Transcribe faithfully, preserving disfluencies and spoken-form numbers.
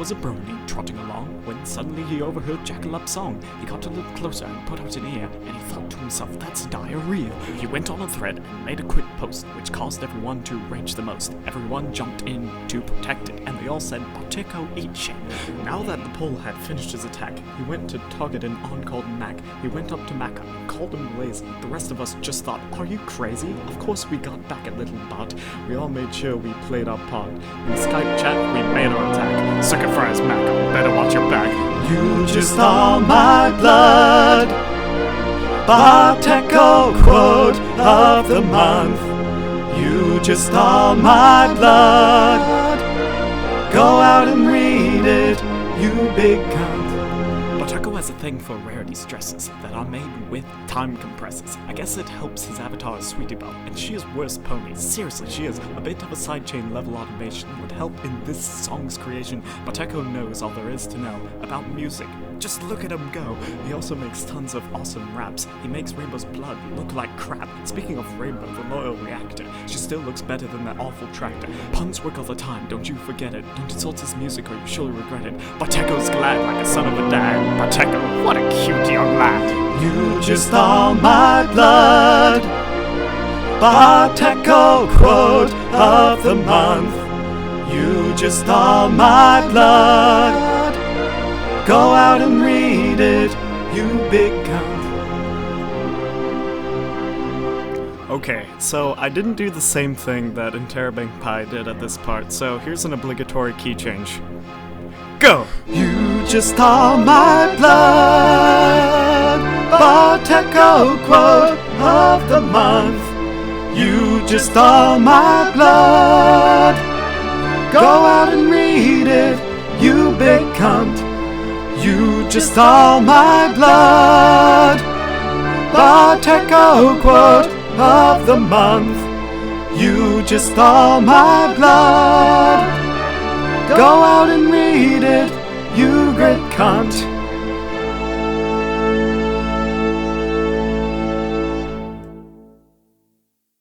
was a brony trotting along, when suddenly he overheard Jackalup's song. He got a little closer and put out an ear, and he thought to himself, that's diarrhea. He went on a thread and made a quick post, which caused everyone to rage the most. Everyone jumped in to protect it, and they all said, Pacheco, eat shit. Now that the pole had finished his attack, he went to target an on-called Mac. He went up to Mac and called him lazy. The rest of us just thought, are you crazy? Of course we got back at Little Bot. We all made sure we played our part. In Skype chat, we made our attack. Sucker fries, Mac, better watch your back. You just stole my blood. Pacheco quote of the month. You just stole my blood. Go out and read it, you big cunt. Pacheco has a thing for rarity stresses that are made with time compressors. I guess it helps his avatar Sweetie Belle, and she is worse pony. Seriously, she is. A bit of a sidechain level automation would help in this song's creation. Pacheco knows all there is to know about music. Just look at him go. He also makes tons of awesome raps. He makes Rainbow's blood look like crap. Speaking of Rainbow, the loyal reactor, she still looks better than that awful tractor. Puns work all the time, don't you forget it. Don't insult his music or you surely regret it. Pacheco's glad like a son of a dad. Pacheco, what a cute young lad. You just stole my blood. Pacheco quote of the month. You just stole my blood. Go out and read it, you big cunt. Okay, so I didn't do the same thing that Interrobang Pie did at this part, so here's an obligatory key change. Go! You just stole my blood. Pacheco quote of the month. You just stole my blood. Go out and read it, you big cunt. You just stole my blood. Pacheco quote of the month. You just stole my blood. Go out and read it, you great cunt.